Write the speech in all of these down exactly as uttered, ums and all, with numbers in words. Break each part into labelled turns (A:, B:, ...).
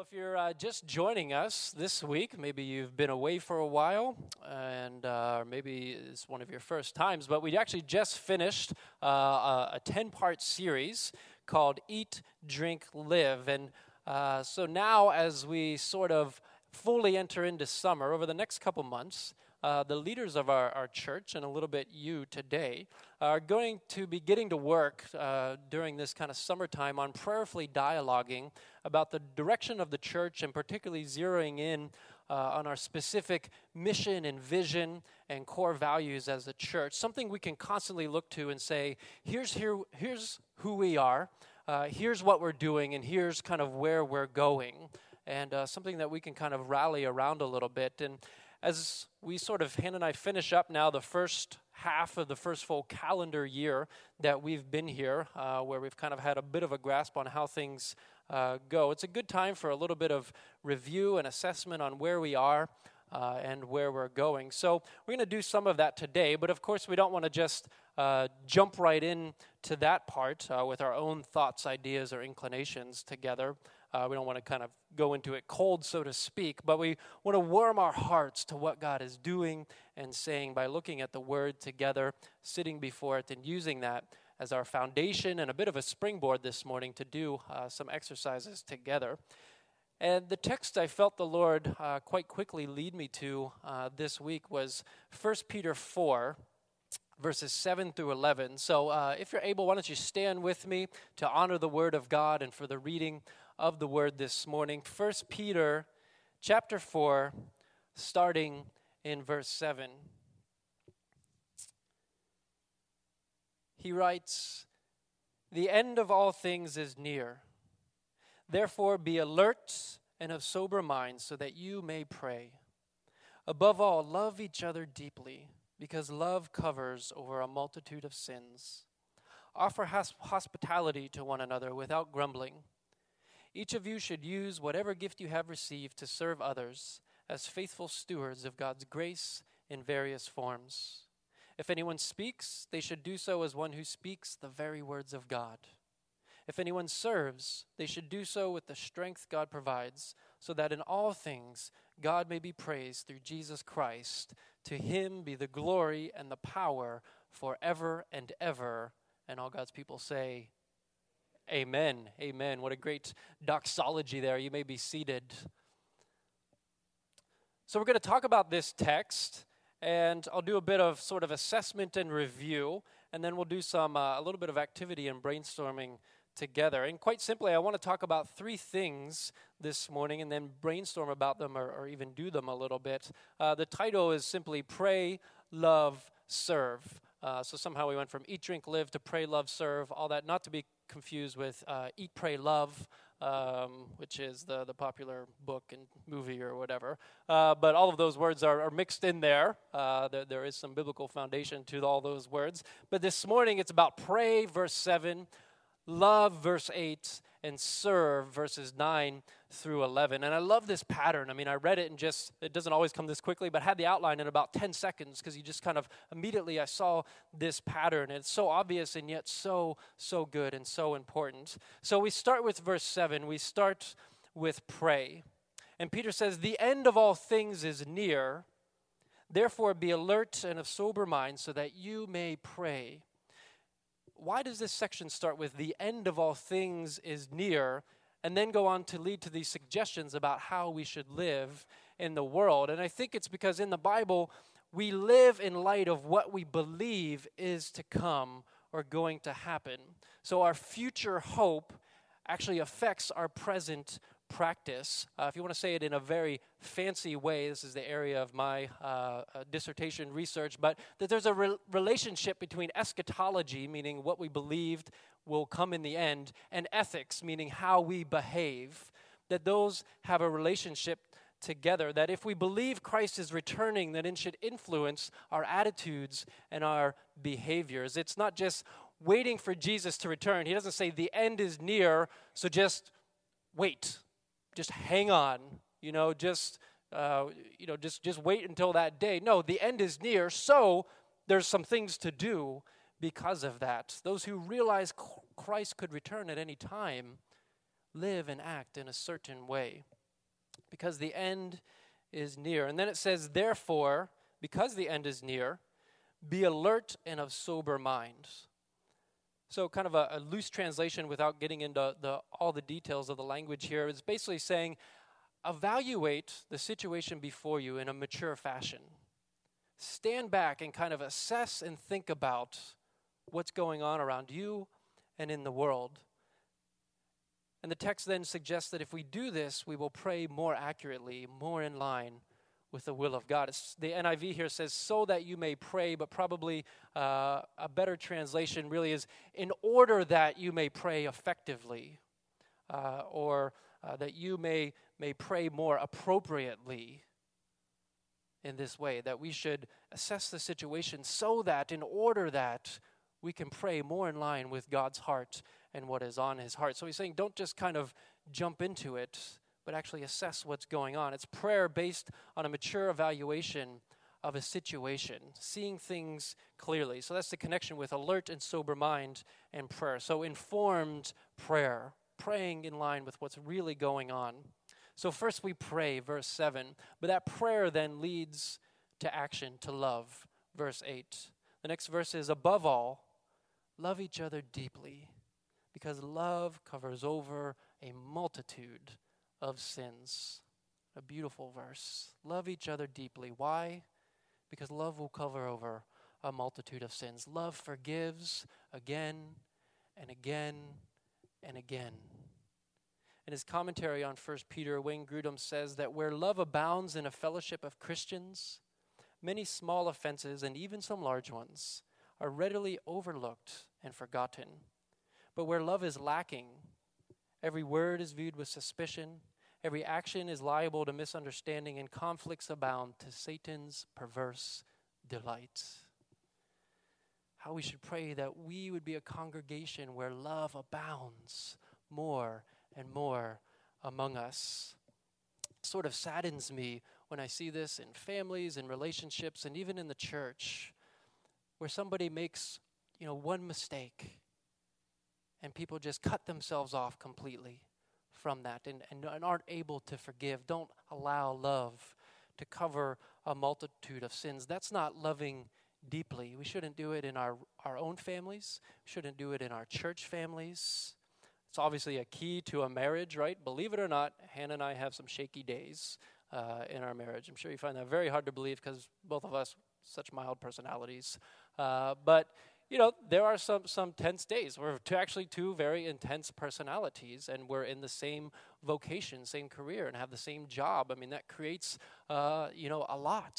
A: if you're uh, just joining us this week, maybe you've been away for a while, and uh, maybe it's one of your first times, but we actually just finished uh, a ten-part series called Eat, Drink, Live. And uh, so now as we sort of fully enter into summer, over the next couple months, Uh, the leaders of our, our church, and a little bit you today, are going to be getting to work uh, during this kind of summertime on prayerfully dialoguing about the direction of the church, and particularly zeroing in uh, on our specific mission and vision and core values as a church, something we can constantly look to and say, here's, here, here's who we are, uh, here's what we're doing, and here's kind of where we're going, and uh, something that we can kind of rally around a little bit. And as we sort of, Hannah and I, finish up now the first half of the first full calendar year that we've been here, uh, where we've kind of had a bit of a grasp on how things uh, go, it's a good time for a little bit of review and assessment on where we are uh, and where we're going. So we're going to do some of that today, but of course we don't want to just uh, jump right in to that part uh, with our own thoughts, ideas, or inclinations together. Uh, we don't want to kind of go into it cold, so to speak, but we want to warm our hearts to what God is doing and saying by looking at the Word together, sitting before it, and using that as our foundation and a bit of a springboard this morning to do uh, some exercises together. And the text I felt the Lord uh, quite quickly lead me to uh, this week was First Peter four, verses seven through eleven. So uh, if you're able, why don't you stand with me to honor the Word of God and for the reading of the Word this morning. First Peter chapter four, starting in verse seven. He writes, "The end of all things is near. Therefore be alert and of sober mind so that you may pray. Above all, love each other deeply, because love covers over a multitude of sins. Offer hosp- hospitality to one another without grumbling. Each of you should use whatever gift you have received to serve others as faithful stewards of God's grace in various forms. If anyone speaks, they should do so as one who speaks the very words of God. If anyone serves, they should do so with the strength God provides, so that in all things God may be praised through Jesus Christ. To him be the glory and the power forever and ever." And all God's people say, Amen. Amen. What a great doxology there. You may be seated. So we're going to talk about this text, and I'll do a bit of sort of assessment and review, and then we'll do some uh, a little bit of activity and brainstorming together. And quite simply, I want to talk about three things this morning and then brainstorm about them or, or even do them a little bit. Uh, the title is simply Pray, Love, Serve. Uh, so somehow we went from Eat, Drink, Live to Pray, Love, Serve, all that, not to be confused with uh, Eat, Pray, Love, um, which is the, the popular book and movie or whatever. Uh, but all of those words are, are mixed in there. Uh, there. There is some biblical foundation to all those words. But this morning it's about pray, verse seven, love, verse eight, and serve, verses nine through eleven. And I love this pattern. I mean, I read it and just, it doesn't always come this quickly, but had the outline in about ten seconds because you just kind of, immediately I saw this pattern. And it's so obvious and yet so, so good and so important. So we start with verse seven. We start with pray. And Peter says, "The end of all things is near. Therefore be alert and of sober mind so that you may pray." Why does this section start with "the end of all things is near" and then go on to lead to these suggestions about how we should live in the world? And I think it's because in the Bible, we live in light of what we believe is to come or going to happen. So our future hope actually affects our present practice. Uh, if you want to say it in a very fancy way, this is the area of my uh, uh, dissertation research, but that there's a re- relationship between eschatology, meaning what we believed will come in the end, and ethics, meaning how we behave, that those have a relationship together, that if we believe Christ is returning, then it should influence our attitudes and our behaviors. It's not just waiting for Jesus to return. He doesn't say the end is near, so just wait. Just hang on, you know, just, uh, you know, just, just wait until that day. No, the end is near, so there's some things to do because of that. Those who realize Christ could return at any time live and act in a certain way, because the end is near. And then it says, therefore, because the end is near, be alert and of sober mind. So kind of a, a loose translation without getting into the, all the details of the language here is basically saying, evaluate the situation before you in a mature fashion. Stand back and kind of assess and think about what's going on around you and in the world. And the text then suggests that if we do this, we will pray more accurately, more in line with the will of God. It's, the N I V here says, so that you may pray, but probably uh, a better translation really is, in order that you may pray effectively, uh, or uh, that you may, may pray more appropriately in this way, that we should assess the situation so that, in order that, we can pray more in line with God's heart and what is on his heart. So he's saying, don't just kind of jump into it, but actually assess what's going on. It's prayer based on a mature evaluation of a situation, seeing things clearly. So that's the connection with alert and sober mind and prayer. So informed prayer, praying in line with what's really going on. So first we pray, verse seven, but that prayer then leads to action, to love, verse eight. The next verse is, above all, love each other deeply, because love covers over a multitude of sins. A beautiful verse. Love each other deeply. Why? Because love will cover over a multitude of sins. Love forgives again and again and again. In his commentary on First Peter, Wayne Grudem says that where love abounds in a fellowship of Christians, many small offenses and even some large ones are readily overlooked and forgotten. But where love is lacking, every word is viewed with suspicion, every action is liable to misunderstanding, and conflicts abound to Satan's perverse delight. How we should pray that we would be a congregation where love abounds more and more among us. It sort of saddens me when I see this in families and relationships and even in the church, where somebody makes, you know, one mistake and people just cut themselves off completely from that and, and, and aren't able to forgive. Don't allow love to cover a multitude of sins. That's not loving deeply. We shouldn't do it in our, our own families. We shouldn't do it in our church families. It's obviously a key to a marriage, right? Believe it or not, Hannah and I have some shaky days uh, in our marriage. I'm sure you find that very hard to believe because both of us such mild personalities. Uh, but you know, there are some some tense days. We're two, actually two very intense personalities, and we're in the same vocation, same career, and have the same job. I mean, that creates, uh, you know, a lot.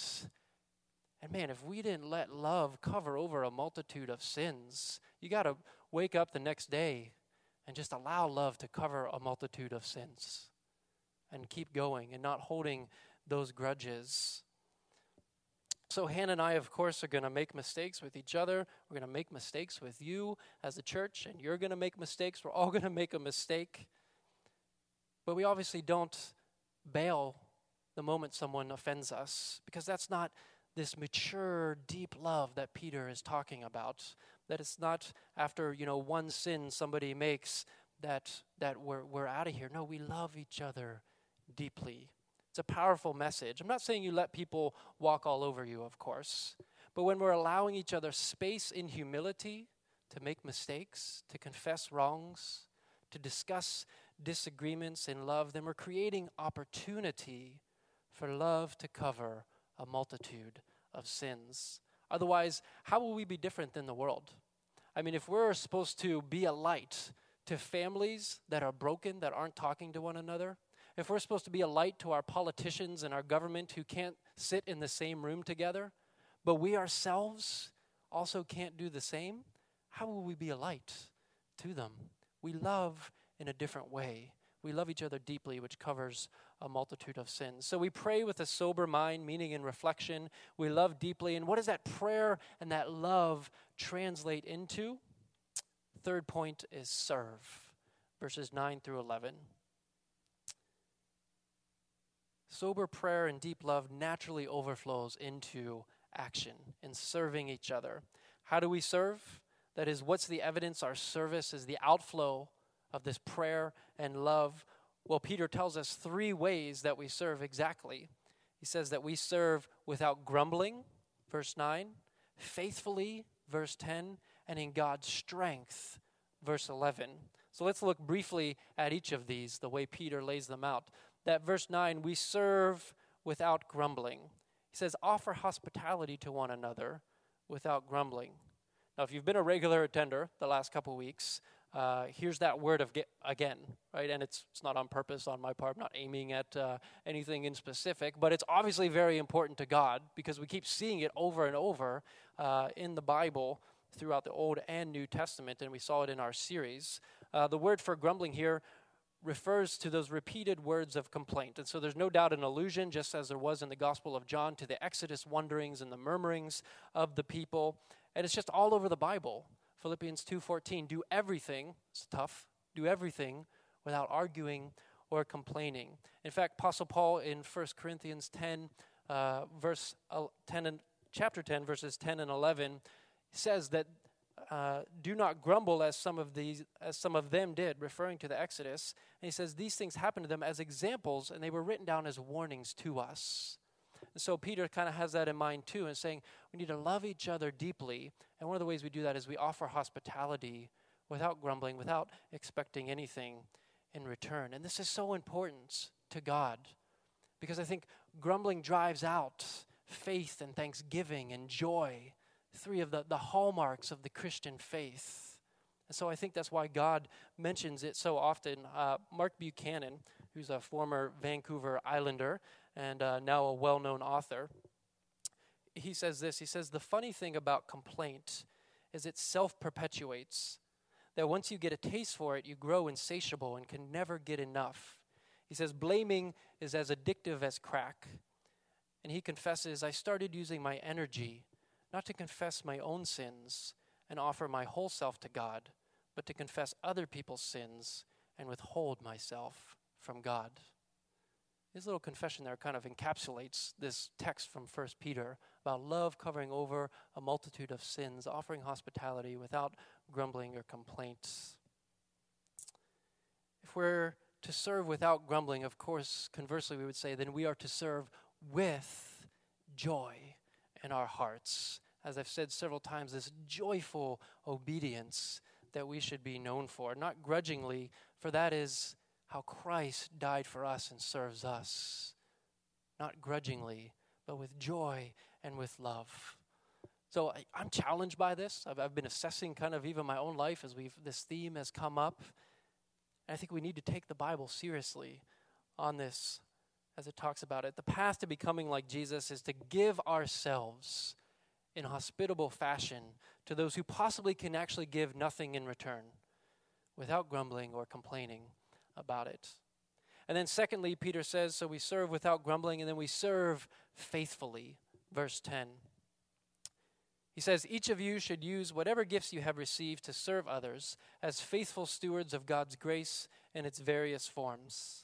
A: And man, if we didn't let love cover over a multitude of sins, you got to wake up the next day and just allow love to cover a multitude of sins and keep going and not holding those grudges. So Hannah and I, of course, are going to make mistakes with each other. We're going to make mistakes with you as a church, and you're going to make mistakes. We're all going to make a mistake. But we obviously don't bail the moment someone offends us, because that's not this mature, deep love that Peter is talking about. That it's not after, you know, one sin somebody makes that that we're we're out of here. No, we love each other deeply. It's a powerful message. I'm not saying you let people walk all over you, of course. But when we're allowing each other space in humility to make mistakes, to confess wrongs, to discuss disagreements in love, then we're creating opportunity for love to cover a multitude of sins. Otherwise, how will we be different than the world? I mean, if we're supposed to be a light to families that are broken, that aren't talking to one another, if we're supposed to be a light to our politicians and our government who can't sit in the same room together, but we ourselves also can't do the same, how will we be a light to them? We love in a different way. We love each other deeply, which covers a multitude of sins. So we pray with a sober mind, meaning in reflection. We love deeply. And what does that prayer and that love translate into? Third point is serve, verses nine through eleven. Sober prayer and deep love naturally overflows into action in serving each other. How do we serve? That is, what's the evidence our service is the outflow of this prayer and love? Well, Peter tells us three ways that we serve exactly. He says that we serve without grumbling, verse nine, faithfully, verse ten, and in God's strength, verse eleven. So let's look briefly at each of these, the way Peter lays them out. That verse nine, we serve without grumbling. He says, offer hospitality to one another without grumbling. Now, if you've been a regular attender the last couple weeks, uh, here's that word of get, again, right? And it's it's not on purpose on my part. I'm not aiming at uh, anything in specific, but it's obviously very important to God because we keep seeing it over and over uh, in the Bible throughout the Old and New Testament, and we saw it in our series. Uh, the word for grumbling here refers to those repeated words of complaint. And so there's no doubt an allusion, just as there was in the Gospel of John, to the Exodus wanderings and the murmurings of the people. And it's just all over the Bible. Philippians two fourteen, do everything, it's tough, do everything without arguing or complaining. In fact, Apostle Paul in First Corinthians ten, uh, verse ten and chapter ten, verses ten and eleven, says that uh, do not grumble as some of these, as some of them did, referring to the Exodus. And he says these things happened to them as examples, and they were written down as warnings to us. And so Peter kind of has that in mind too, and saying we need to love each other deeply. And one of the ways we do that is we offer hospitality without grumbling, without expecting anything in return. And this is so important to God because I think grumbling drives out faith and thanksgiving and joy, three of the, the hallmarks of the Christian faith. And so I think that's why God mentions it so often. Uh, Mark Buchanan, who's a former Vancouver Islander and uh, now a well-known author, he says this, he says, the funny thing about complaint is it self-perpetuates, that once you get a taste for it, you grow insatiable and can never get enough. He says, blaming is as addictive as crack. And he confesses, I started using my energy not to confess my own sins and offer my whole self to God, but to confess other people's sins and withhold myself from God. His little confession there kind of encapsulates this text from First Peter about love covering over a multitude of sins, offering hospitality without grumbling or complaints. If we're to serve without grumbling, of course, conversely, we would say, then we are to serve with joy in our hearts. As I've said several times, this joyful obedience that we should be known for, not grudgingly, for that is how Christ died for us and serves us. Not grudgingly, but with joy and with love. So I, I'm challenged by this. I've, I've been assessing kind of even my own life as we've this theme has come up. And I think we need to take the Bible seriously on this as it talks about it. The path to becoming like Jesus is to give ourselves in hospitable fashion to those who possibly can actually give nothing in return without grumbling or complaining about it. And then secondly, Peter says, so we serve without grumbling, and then we serve faithfully. Verse ten. He says, each of you should use whatever gifts you have received to serve others as faithful stewards of God's grace in its various forms.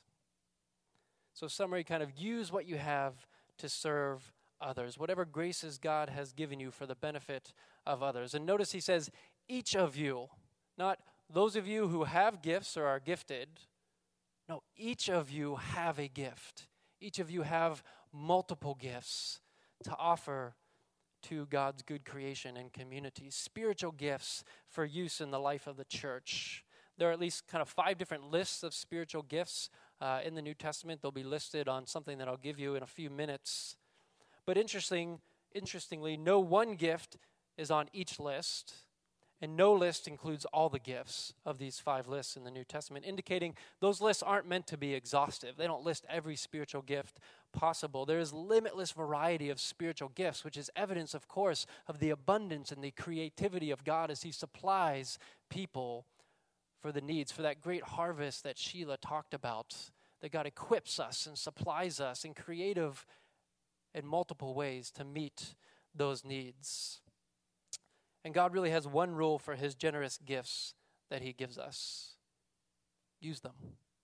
A: So summary, kind of use what you have to serve others, whatever graces God has given you for the benefit of others. And notice he says, each of you, not those of you who have gifts or are gifted. No, each of you have a gift. Each of you have multiple gifts to offer to God's good creation and community. Spiritual gifts for use in the life of the church. There are at least kind of five different lists of spiritual gifts uh, in the New Testament. They'll be listed on something that I'll give you in a few minutes. But interesting, interestingly, no one gift is on each list. And no list includes all the gifts of these five lists in the New Testament, indicating those lists aren't meant to be exhaustive. They don't list every spiritual gift possible. There is limitless variety of spiritual gifts, which is evidence, of course, of the abundance and the creativity of God as he supplies people for the needs, for that great harvest that Sheila talked about, that God equips us and supplies us in creative and multiple ways to meet those needs. And God really has one rule for his generous gifts that he gives us. Use them.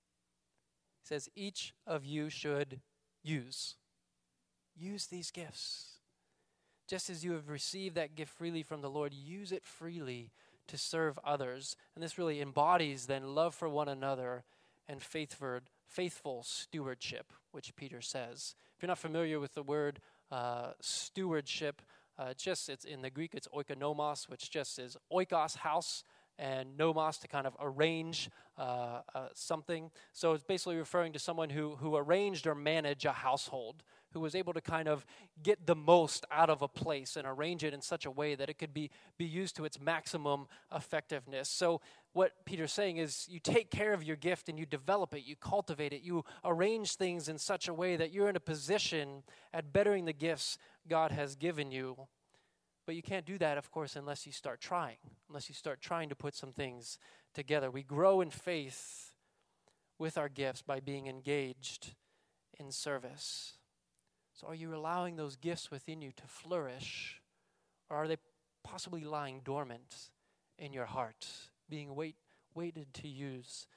A: He says each of you should use. Use these gifts. Just as you have received that gift freely from the Lord, use it freely to serve others. And this really embodies then love for one another and faithful, faithful stewardship, which Peter says. If you're not familiar with the word uh, stewardship, uh, just it's in the Greek, it's oikonomos, which just is oikos, house, and nomos, to kind of arrange uh, uh, something. So it's basically referring to someone who who arranged or managed a household, who was able to kind of get the most out of a place and arrange it in such a way that it could be, be used to its maximum effectiveness. So what Peter's saying is you take care of your gift and you develop it, you cultivate it, you arrange things in such a way that you're in a position at bettering the gifts God has given you. But you can't do that, of course, unless you start trying, unless you start trying to put some things together. We grow in faith with our gifts by being engaged in service. So are you allowing those gifts within you to flourish, or are they possibly lying dormant in your heart, being wait, waited to use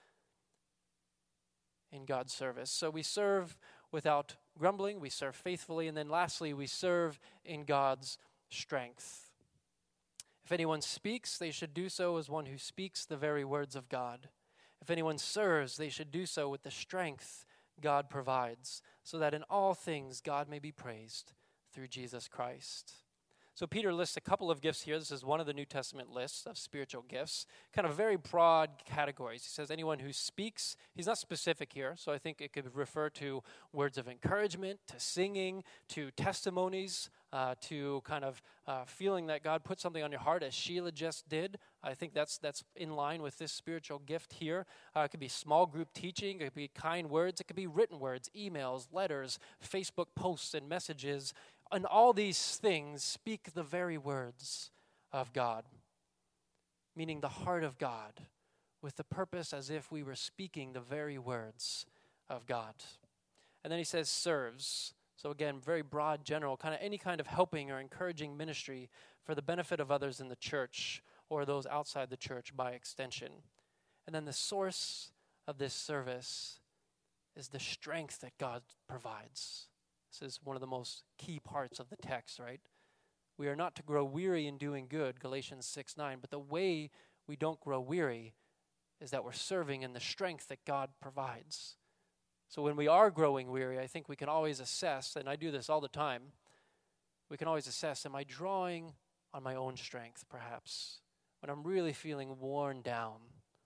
A: in God's service? So we serve without grumbling, we serve faithfully, and then lastly, we serve in God's strength. If anyone speaks, they should do so as one who speaks the very words of God. If anyone serves, they should do so with the strength God provides, so that in all things God may be praised through Jesus Christ. So Peter lists a couple of gifts here. This is one of the New Testament lists of spiritual gifts, kind of very broad categories. He says anyone who speaks. He's not specific here, so I think it could refer to words of encouragement, to singing, to testimonies, uh, to kind of uh, feeling that God put something on your heart, as Sheila just did. I think that's that's in line with this spiritual gift here. Uh, it could be small group teaching, it could be kind words, it could be written words, emails, letters, Facebook posts and messages. And all these things speak the very words of God, meaning the heart of God, with the purpose as if we were speaking the very words of God. And then he says serves. So again, very broad, general, kind of any kind of helping or encouraging ministry for the benefit of others in the church or those outside the church by extension. And then the source of this service is the strength that God provides. This is one of the most key parts of the text, right? We are not to grow weary in doing good, Galatians six nine, but the way we don't grow weary is that we're serving in the strength that God provides. So when we are growing weary, I think we can always assess, and I do this all the time, we can always assess, am I drawing on my own strength, perhaps? When I'm really feeling worn down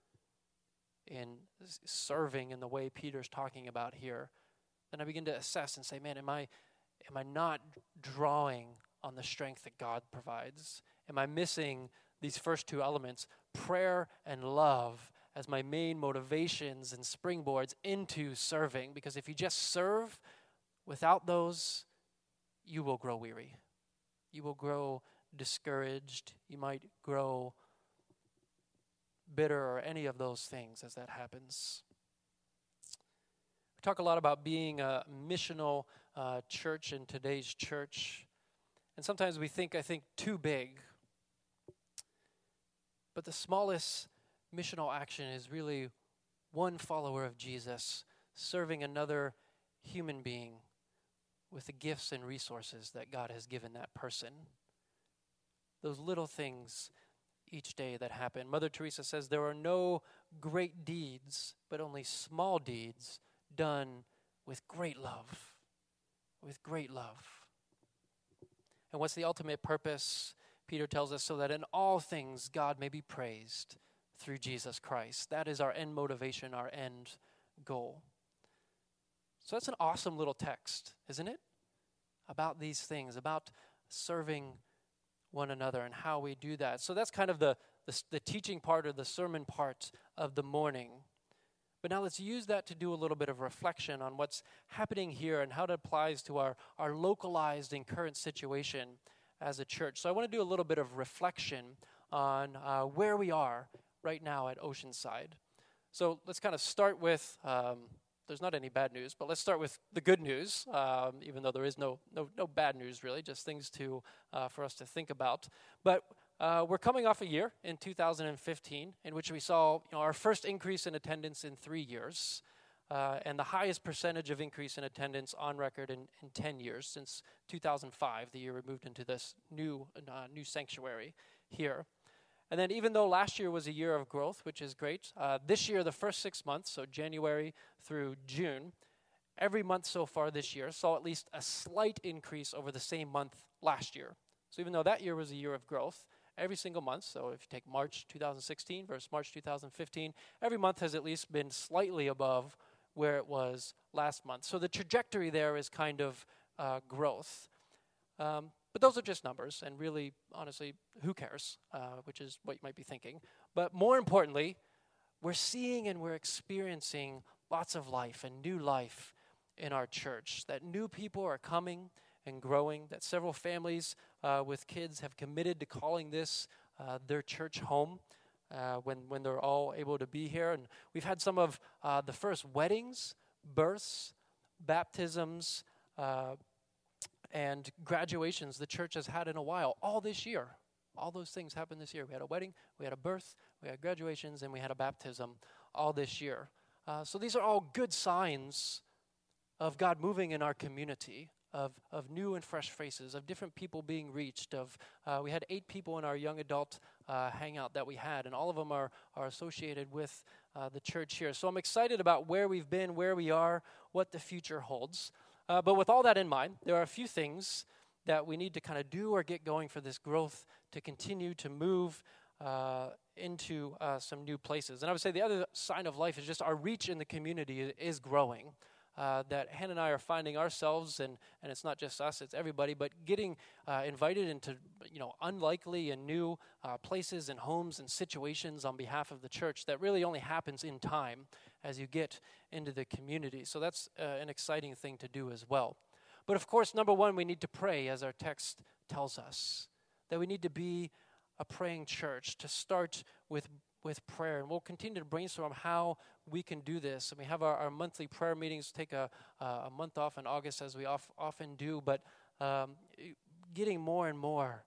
A: in serving in the way Peter's talking about here, then I begin to assess and say, man, am I am I not drawing on the strength that God provides? Am I missing these first two elements, prayer and love, as my main motivations and springboards into serving? Because if you just serve without those, you will grow weary. You will grow discouraged. You might grow bitter or any of those things as that happens. We talk a lot about being a missional uh, church in today's church. And sometimes we think, I think, too big. But the smallest missional action is really one follower of Jesus serving another human being with the gifts and resources that God has given that person. Those little things each day that happen. Mother Teresa says there are no great deeds, but only small deeds done with great love. With great love. And what's the ultimate purpose? Peter tells us, so that in all things God may be praised through Jesus Christ. That is our end motivation, our end goal. So that's an awesome little text, isn't it? About these things, about serving one another and how we do that. So that's kind of the, the, the teaching part or the sermon part of the morning. But now let's use that to do a little bit of reflection on what's happening here and how it applies to our, our localized and current situation as a church. So I want to do a little bit of reflection on uh, where we are right now at Oceanside. So let's kind of start with, um, there's not any bad news, but let's start with the good news, um, even though there is no no, no bad news really, just things to uh, for us to think about. But uh, we're coming off a year in two thousand fifteen in which we saw you know, our first increase in attendance in three years, uh, and the highest percentage of increase in attendance on record in, in ten years, since two thousand five, the year we moved into this new uh, new sanctuary here. And then even though last year was a year of growth, which is great, uh, this year, the first six months, so January through June, every month so far this year saw at least a slight increase over the same month last year. So even though that year was a year of growth, every single month, so if you take March two thousand sixteen versus March two thousand fifteen, every month has at least been slightly above where it was last month. So the trajectory there is kind of uh, growth. Um, but those are just numbers, and really, honestly, who cares, uh, which is what you might be thinking. But more importantly, we're seeing and we're experiencing lots of life and new life in our church, that new people are coming and growing, that several families uh, with kids have committed to calling this uh, their church home uh, when, when they're all able to be here. And we've had some of uh, the first weddings, births, baptisms, uh, and graduations the church has had in a while, all this year. All those things happened this year. We had a wedding, we had a birth, we had graduations, and we had a baptism all this year. Uh, so these are all good signs of God moving in our community, of, of new and fresh faces, of different people being reached. Of uh, we had eight people in our young adult uh, hangout that we had, and all of them are, are associated with uh, the church here. So I'm excited about where we've been, where we are, what the future holds. Uh, but with all that in mind, there are a few things that we need to kind of do or get going for this growth to continue to move uh, into uh, some new places. And I would say the other sign of life is just our reach in the community is growing. Uh, that Hannah and I are finding ourselves, and, and it's not just us, it's everybody, but getting uh, invited into, you know, unlikely and new uh, places and homes and situations on behalf of the church that really only happens in time as you get into the community. So that's uh, an exciting thing to do as well. But of course, number one, we need to pray, as our text tells us, that we need to be a praying church, to start with with prayer. And we'll continue to brainstorm how we can do this. And we have our, our monthly prayer meetings, take a, uh, a month off in August, as we off, often do, but um, getting more and more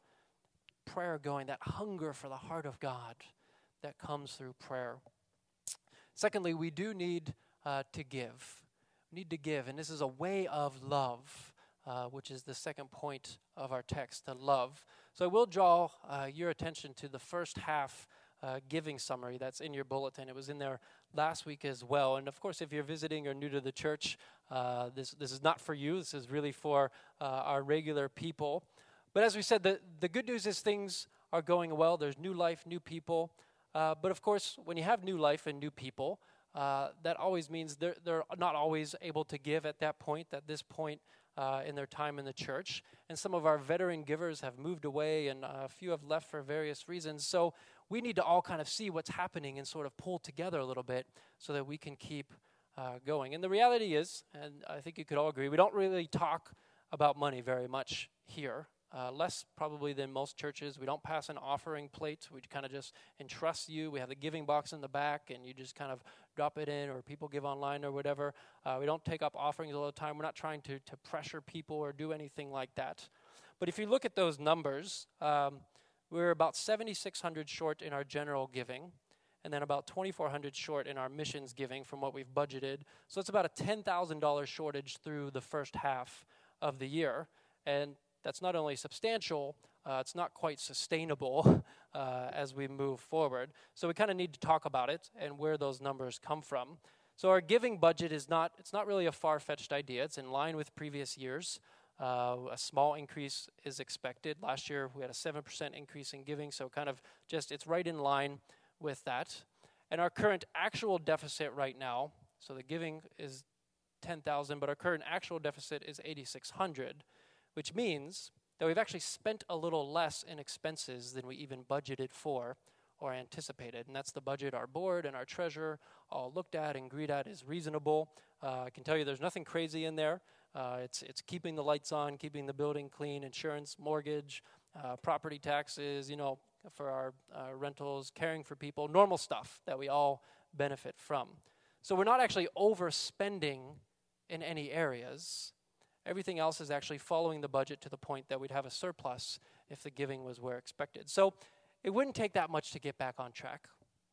A: prayer going, that hunger for the heart of God that comes through prayer. Secondly, we do need uh, to give. We need to give, and this is a way of love, uh, which is the second point of our text, to love. So I will draw uh, your attention to the first half Uh, giving summary that's in your bulletin. It was in there last week as well. And of course, if you're visiting or new to the church, uh, this this is not for you. This is really for uh, our regular people. But as we said, the, the good news is things are going well. There's new life, new people. Uh, but of course, when you have new life and new people, uh, that always means they're, they're not always able to give at that point, at this point uh, in their time in the church. And some of our veteran givers have moved away, and uh, a few have left for various reasons. So we need to all kind of see what's happening and sort of pull together a little bit so that we can keep uh, going. And the reality is, and I think you could all agree, we don't really talk about money very much here. Uh, less probably than most churches. We don't pass an offering plate. We kind of just entrust you. We have the giving box in the back, and you just kind of drop it in, or people give online or whatever. Uh, we don't take up offerings all the time. We're not trying to, to pressure people or do anything like that. But if you look at those numbers, um, we're about seventy-six hundred short in our general giving, and then about twenty-four hundred short in our missions giving from what we've budgeted. So it's about a ten thousand dollars shortage through the first half of the year. And that's not only substantial, uh, it's not quite sustainable uh, as we move forward. So we kind of need to talk about it and where those numbers come from. So our giving budget is not, it's not really a far-fetched idea. It's in line with previous years. Uh, a small increase is expected. Last year we had a seven percent increase in giving, so kind of just, it's right in line with that. And our current actual deficit right now, so the giving is ten thousand, but our current actual deficit is eighty-six hundred. Which means that we've actually spent a little less in expenses than we even budgeted for or anticipated. And that's the budget our board and our treasurer all looked at and agreed at is reasonable. Uh, I can tell you there's nothing crazy in there. Uh, it's it's keeping the lights on, keeping the building clean, insurance, mortgage, uh, property taxes, you know, for our uh, rentals, caring for people, normal stuff that we all benefit from. So we're not actually overspending in any areas. Everything else is actually following the budget to the point that we'd have a surplus if the giving was where expected. So it wouldn't take that much to get back on track.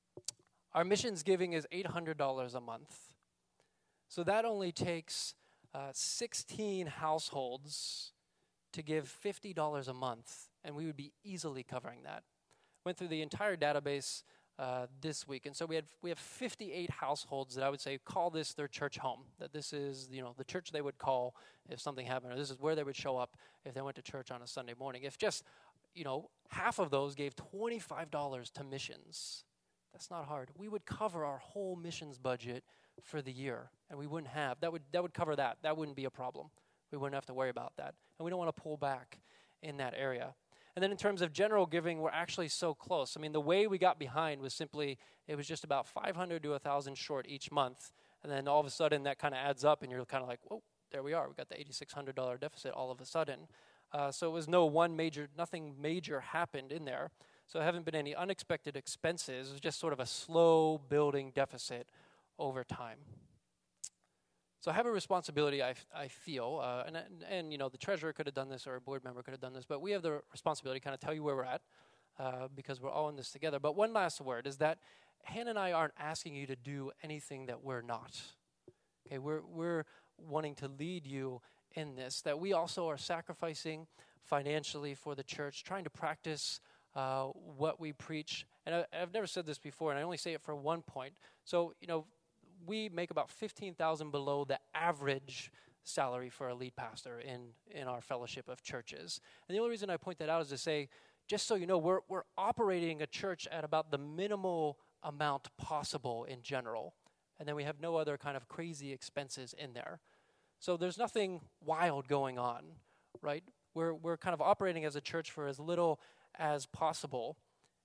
A: Our missions giving is eight hundred dollars a month. So that only takes uh, sixteen households to give fifty dollars a month, and we would be easily covering that. went through the entire database uh, this week, and so we had we have fifty-eight households that I would say call this their church home. That this is you know the church they would call if something happened, or this is where they would show up if they went to church on a Sunday morning. If just you know half of those gave twenty-five dollars to missions, that's not hard. We would cover our whole missions budget for the year, and we wouldn't have that would that would cover that. That wouldn't be a problem. We wouldn't have to worry about that, and we don't want to pull back in that area. And then in terms of general giving, we're actually so close. I mean, the way we got behind was simply, it was just about five hundred to one thousand short each month. And then all of a sudden that kind of adds up and you're kind of like, whoa, there we are. We got the eighty-six hundred dollars deficit all of a sudden. Uh, so it was no one major, nothing major happened in there. So there haven't been any unexpected expenses. It was just sort of a slow building deficit over time. So I have a responsibility, I, f- I feel, uh, and, and, and, you know, the treasurer could have done this or a board member could have done this, but we have the responsibility to kind of tell you where we're at uh, because we're all in this together. But one last word is that Hannah and I aren't asking you to do anything that we're not. Okay, we're, we're wanting to lead you in this, that we also are sacrificing financially for the church, trying to practice uh, what we preach. And I, I've never said this before, and I only say it for one point. So, you know, we make about fifteen thousand dollars below the average salary for a lead pastor in, in our fellowship of churches. And the only reason I point that out is to say, just so you know, we're we're operating a church at about the minimal amount possible in general. And then we have no other kind of crazy expenses in there. So there's nothing wild going on, right? We're we're kind of operating as a church for as little as possible.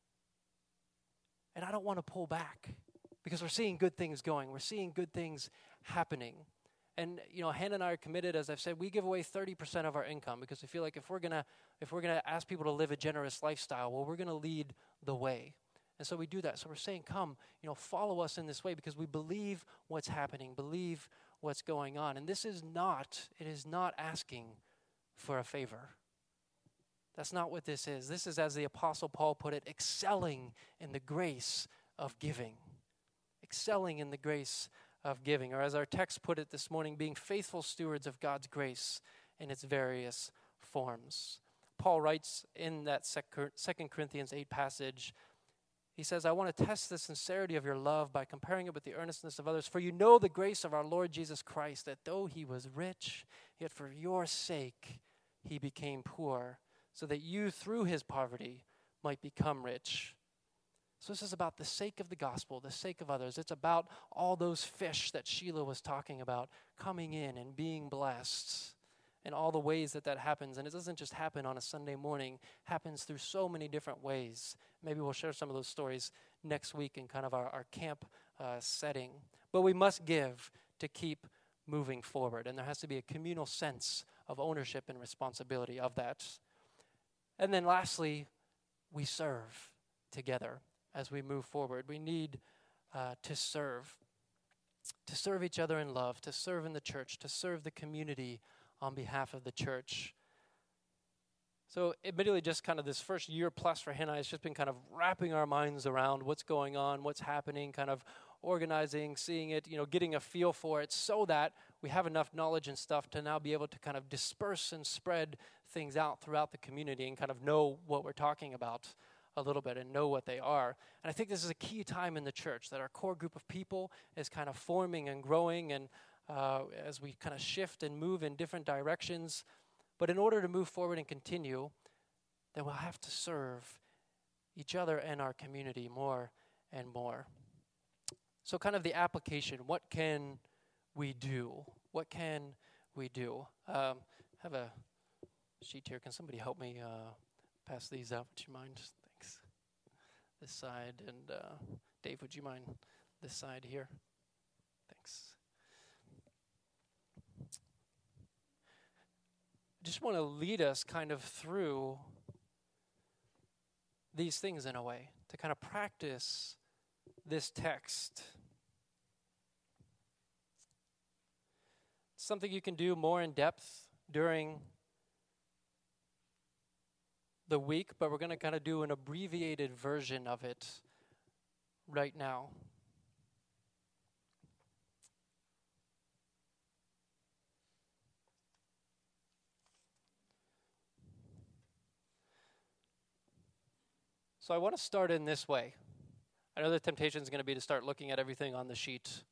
A: And I don't want to pull back, because we're seeing good things going. We're seeing good things happening. And, you know, Hannah and I are committed, as I've said, we give away thirty percent of our income because we feel like if we're going to if we're gonna ask people to live a generous lifestyle, well, we're going to lead the way. And so we do that. So we're saying, come, you know, follow us in this way because we believe what's happening, believe what's going on. And this is not, it is not asking for a favor. That's not what this is. This is, as the Apostle Paul put it, excelling in the grace of giving. Excelling in the grace of giving, or as our text put it this morning, being faithful stewards of God's grace in its various forms. Paul writes in that Second Corinthians eight passage, he says, I want to test the sincerity of your love by comparing it with the earnestness of others. For you know the grace of our Lord Jesus Christ, that though he was rich, yet for your sake he became poor, so that you through his poverty might become rich. So this is about the sake of the gospel, the sake of others. It's about all those fish that Sheila was talking about coming in and being blessed, and all the ways that that happens. And it doesn't just happen on a Sunday morning. It happens through so many different ways. Maybe we'll share some of those stories next week in kind of our, our camp uh, setting. But we must give to keep moving forward. And there has to be a communal sense of ownership and responsibility of that. And then lastly, we serve together. As we move forward, we need uh, to serve, to serve each other in love, to serve in the church, to serve the community on behalf of the church. So admittedly, just kind of this first year plus for Hannah, it's just been kind of wrapping our minds around what's going on, what's happening, kind of organizing, seeing it, you know, getting a feel for it so that we have enough knowledge and stuff to now be able to kind of disperse and spread things out throughout the community and kind of know what we're talking about a little bit and know what they are. And I think this is a key time in the church, that our core group of people is kind of forming and growing, and uh, as we kind of shift and move in different directions. But in order to move forward and continue, then we'll have to serve each other and our community more and more. So kind of the application, what can we do? What can we do? Um, I have a sheet here. Can somebody help me uh, pass these out? Would you mind? Thanks. This side, and uh, Dave, would you mind this side here? Thanks. I just want to lead us kind of through these things in a way, to kind of practice this text. Something you can do more in depth during the week, but we're going to kind of do an abbreviated version of it right now. So I want to start in this way. I know the temptation is going to be to start looking at everything on the sheet.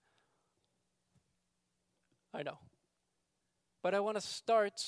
A: I know. But I want to start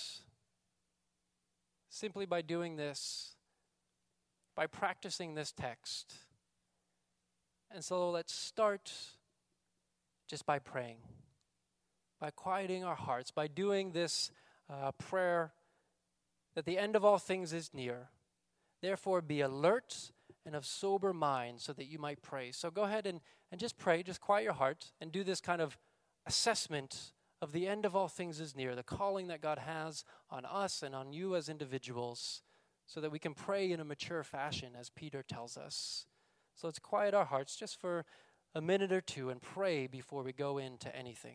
A: simply by doing this, by practicing this text. And so let's start just by praying, by quieting our hearts, by doing this uh, prayer that the end of all things is near. Therefore, be alert and of sober mind so that you might pray. So go ahead and, and just pray, just quiet your heart, and do this kind of assessment of the end of all things is near, the calling that God has on us and on you as individuals, so that we can pray in a mature fashion, as Peter tells us. So let's quiet our hearts just for a minute or two and pray before we go into anything.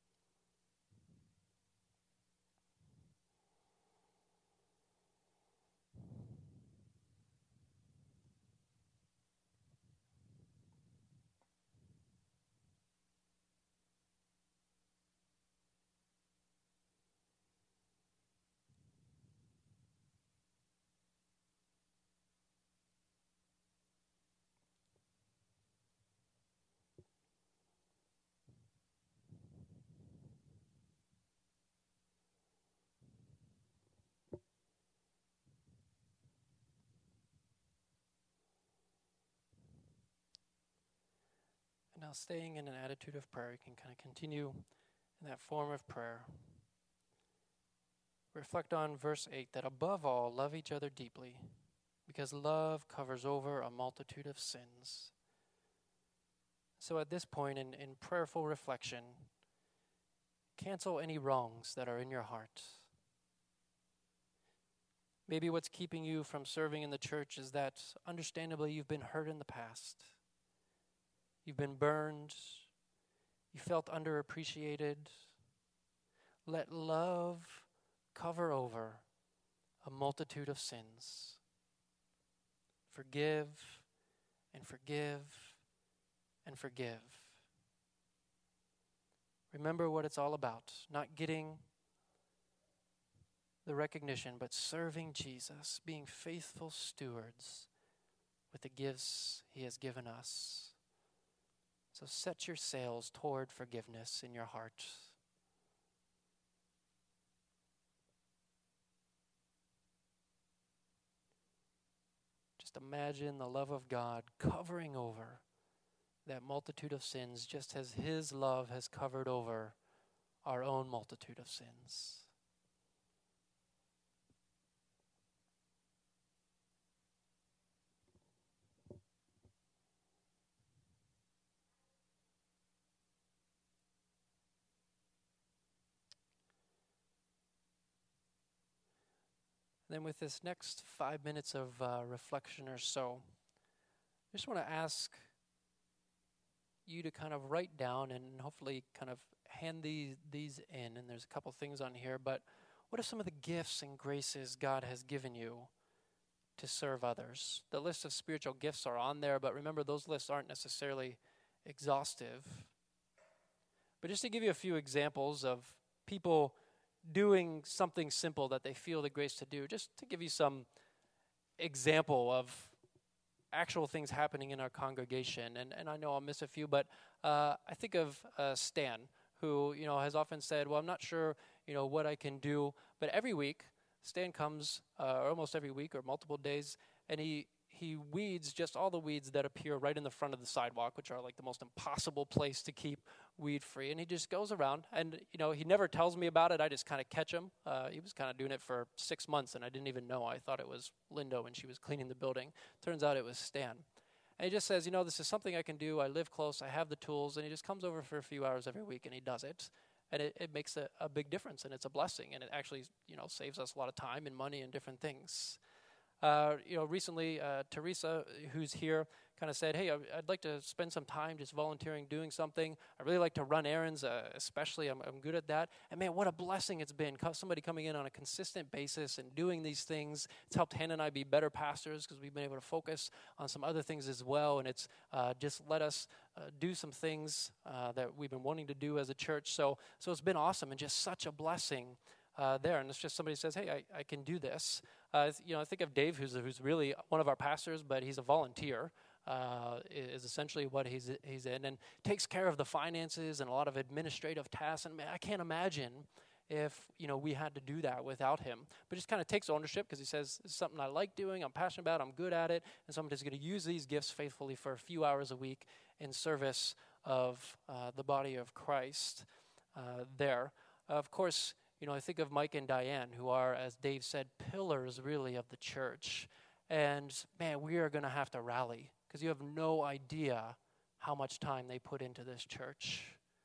A: Now, staying in an attitude of prayer, you can kind of continue in that form of prayer. Reflect on verse eight, that above all, love each other deeply, because love covers over a multitude of sins. So at this point in, in prayerful reflection, cancel any wrongs that are in your heart. Maybe what's keeping you from serving in the church is that, understandably, you've been hurt in the past. You've been burned. You felt underappreciated. Let love cover over a multitude of sins. Forgive and forgive and forgive. Remember what it's all about. Not getting the recognition, but serving Jesus, being faithful stewards with the gifts he has given us. So set your sails toward forgiveness in your heart. Just imagine the love of God covering over that multitude of sins, just as his love has covered over our own multitude of sins. Then with this next five minutes of uh, reflection or so, I just want to ask you to kind of write down and hopefully kind of hand these, these in. And there's a couple things on here, but what are some of the gifts and graces God has given you to serve others? The list of spiritual gifts are on there, but remember, those lists aren't necessarily exhaustive. But just to give you a few examples of people doing something simple that they feel the grace to do, just to give you some example of actual things happening in our congregation. And, and I know I'll miss a few, but uh, I think of uh, Stan, who, you know, has often said, well, I'm not sure, you know, what I can do. But every week, Stan comes, uh, or almost every week or multiple days, and he he weeds just all the weeds that appear right in the front of the sidewalk, which are like the most impossible place to keep weed free. And he just goes around, and you know, he never tells me about it. I just kind of catch him. Uh, he was kind of doing it for six months, and I didn't even know. I thought it was Linda when she was cleaning the building. Turns out it was Stan. And he just says, you know, this is something I can do. I live close. I have the tools. And he just comes over for a few hours every week, and he does it. And it, it makes a, a big difference, and it's a blessing. And it actually, you know, saves us a lot of time and money and different things. Uh, you know, recently, uh, Teresa, who's here, kind of said, hey, I'd like to spend some time just volunteering, doing something. I really like to run errands, uh, especially. I'm, I'm good at that. And man, what a blessing it's been. Somebody coming in on a consistent basis and doing these things. It's helped Hannah and I be better pastors because we've been able to focus on some other things as well. And it's uh, just let us uh, do some things uh, that we've been wanting to do as a church. So, so it's been awesome and just such a blessing. uh, there. And it's just somebody says, hey, I, I can do this. Uh, you know, I think of Dave, who's, who's really one of our pastors, but he's a volunteer. Uh, is essentially what he's he's in, and takes care of the finances and a lot of administrative tasks. And man, I can't imagine if you know we had to do that without him. But just kind of takes ownership because he says it's something I like doing, I'm passionate about, I'm good at it, and so I'm just going to use these gifts faithfully for a few hours a week in service of uh, the body of Christ. Uh, there, uh, of course, you know I think of Mike and Diane, who are, as Dave said, pillars really of the church. And man, we are going to have to rally, because you have no idea how much time they put into this church.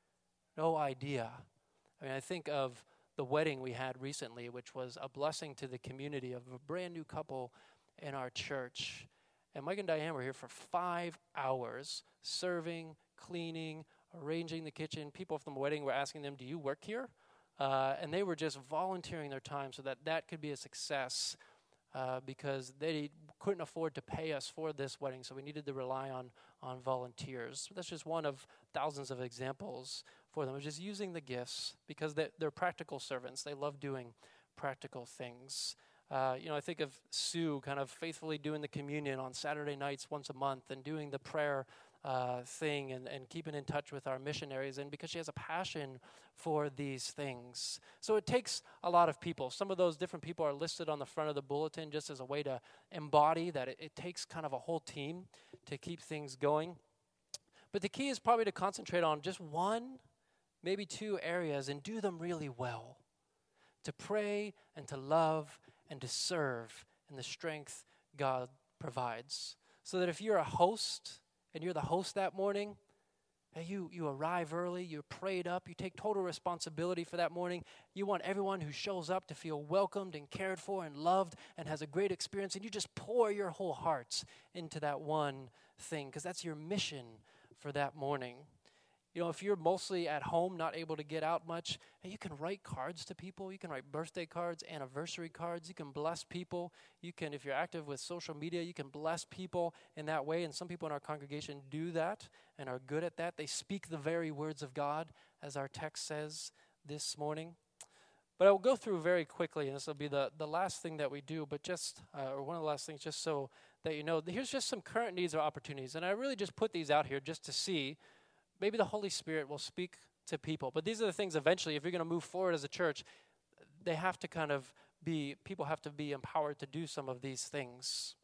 A: No idea. I mean, I think of the wedding we had recently, which was a blessing to the community of a brand new couple in our church. And Mike and Diane were here for five hours, serving, cleaning, arranging the kitchen. People from the wedding were asking them, do you work here? Uh, and they were just volunteering their time so that that could be a success. Uh, because they couldn't afford to pay us for this wedding, so we needed to rely on on volunteers. That's just one of thousands of examples for them, of just using the gifts, because they're, they're practical servants. They love doing practical things. Uh, you know, I think of Sue kind of faithfully doing the communion on Saturday nights once a month, and doing the prayer uh, thing, and, and keeping in touch with our missionaries, and because she has a passion for these things. So it takes a lot of people. Some of those different people are listed on the front of the bulletin just as a way to embody that it, it takes kind of a whole team to keep things going. But the key is probably to concentrate on just one, maybe two areas, and do them really well. To pray and to love and to serve in the strength God provides. So that if you're a host and you're the host that morning, you, you arrive early, you're prayed up, you take total responsibility for that morning. You want everyone who shows up to feel welcomed and cared for and loved and has a great experience, and you just pour your whole hearts into that one thing, because that's your mission for that morning. You know, if you're mostly at home, not able to get out much, you can write cards to people. You can write birthday cards, anniversary cards. You can bless people. You can, if you're active with social media, you can bless people in that way. And some people in our congregation do that and are good at that. They speak the very words of God, as our text says this morning. But I will go through very quickly, and this will be the, the last thing that we do, but just, uh, or one of the last things, just so that you know, here's just some current needs or opportunities. And I really just put these out here just to see. Maybe the Holy Spirit will speak to people. But these are the things eventually, if you're going to move forward as a church, they have to kind of be, people have to be empowered to do some of these things.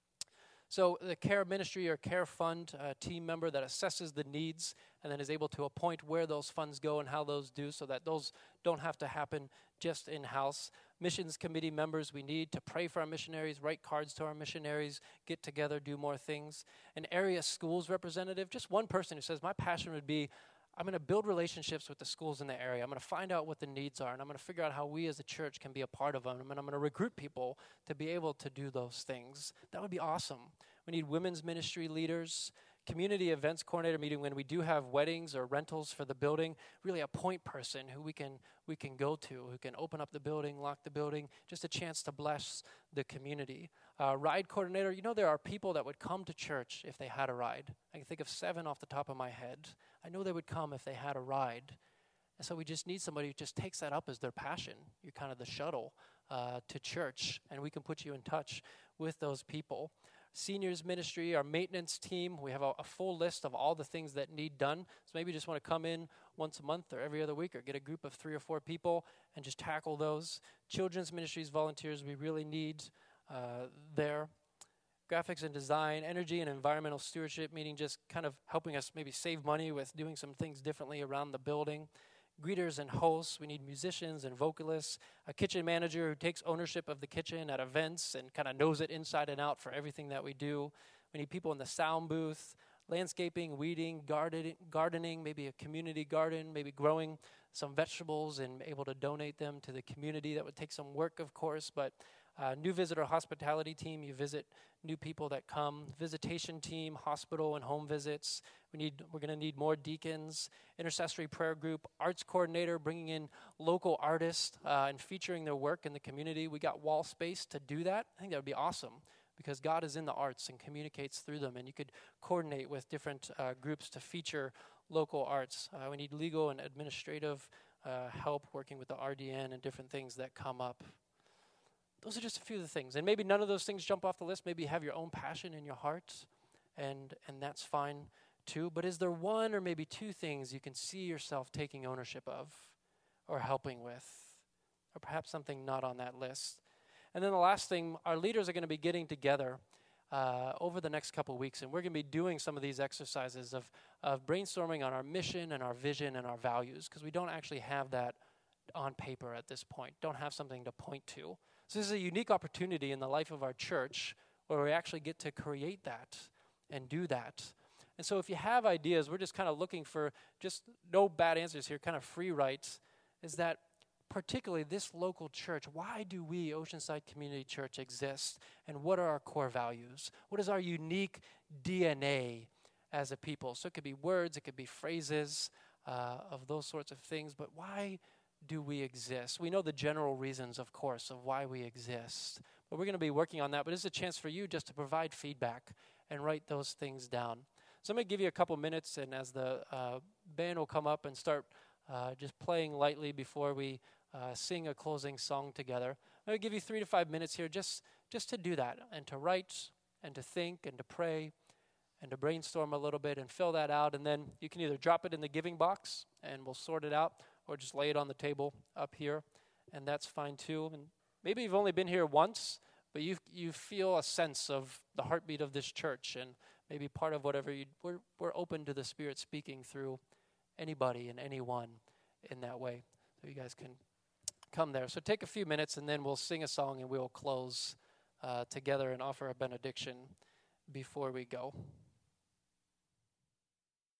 A: So the care ministry or care fund uh, team member that assesses the needs and then is able to appoint where those funds go and how those do, so that those don't have to happen just in-house. Missions committee members we need to pray for our missionaries, write cards to our missionaries, get together, do more things. An area schools representative, just one person who says, my passion would be, I'm going to build relationships with the schools in the area. I'm going to find out what the needs are, and I'm going to figure out how we as a church can be a part of them, and I'm going to recruit people to be able to do those things. That would be awesome. We need women's ministry leaders, community events coordinator meeting when we do have weddings or rentals for the building, really a point person who we can we can go to, who can open up the building, lock the building, just a chance to bless the community. Uh, ride coordinator, you know there are people that would come to church if they had a ride. I can think of seven off the top of my head. I know they would come if they had a ride. And so we just need somebody who just takes that up as their passion. You're kind of the shuttle uh, to church, and we can put you in touch with those people. Seniors ministry, our maintenance team, we have a, a full list of all the things that need done. So maybe you just want to come in once a month or every other week, or get a group of three or four people and just tackle those. Children's ministries volunteers we really need uh, there. Graphics and design, energy and environmental stewardship, meaning just kind of helping us maybe save money with doing some things differently around the building. Greeters and hosts, we need musicians and vocalists, a kitchen manager who takes ownership of the kitchen at events and kind of knows it inside and out for everything that we do. We need people in the sound booth, landscaping, weeding, garden, gardening, maybe a community garden, maybe growing some vegetables and able to donate them to the community. That would take some work, of course, but uh, new visitor hospitality team, you visit new people that come. Visitation team, hospital and home visits. We need, we're going to need more deacons. Intercessory prayer group, arts coordinator, bringing in local artists uh, and featuring their work in the community. We got wall space to do that. I think that would be awesome, because God is in the arts and communicates through them, and you could coordinate with different uh, groups to feature local arts. Uh, we need legal and administrative uh, help working with the R D N and different things that come up. Those are just a few of the things. And maybe none of those things jump off the list. Maybe you have your own passion in your heart, and and that's fine too. But is there one or maybe two things you can see yourself taking ownership of or helping with, or perhaps something not on that list? And then the last thing, our leaders are going to be getting together uh, over the next couple weeks, and we're going to be doing some of these exercises of, of brainstorming on our mission and our vision and our values, because we don't actually have that on paper at this point, don't have something to point to. So this is a unique opportunity in the life of our church where we actually get to create that and do that. And so if you have ideas, we're just kind of looking for just no bad answers here, kind of free writes, is that particularly this local church, why do we, Oceanside Community Church, exist? And what are our core values? What is our unique D N A as a people? So it could be words, it could be phrases uh, of those sorts of things, but why do we exist? We know the general reasons, of course, of why we exist, but we're going to be working on that. But it's a chance for you just to provide feedback and write those things down. So I'm going to give you a couple minutes, and as the uh, band will come up and start uh, just playing lightly before we uh, sing a closing song together, I'm going to give you three to five minutes here just, just to do that, and to write, and to think, and to pray, and to brainstorm a little bit and fill that out. And then you can either drop it in the giving box, and we'll sort it out, or just lay it on the table up here, and that's fine too. And maybe you've only been here once, but you you feel a sense of the heartbeat of this church, and maybe part of whatever you, we're we're open to the Spirit speaking through anybody and anyone in that way. So you guys can come there. So take a few minutes, and then we'll sing a song, and we'll close uh, together and offer a benediction before we go.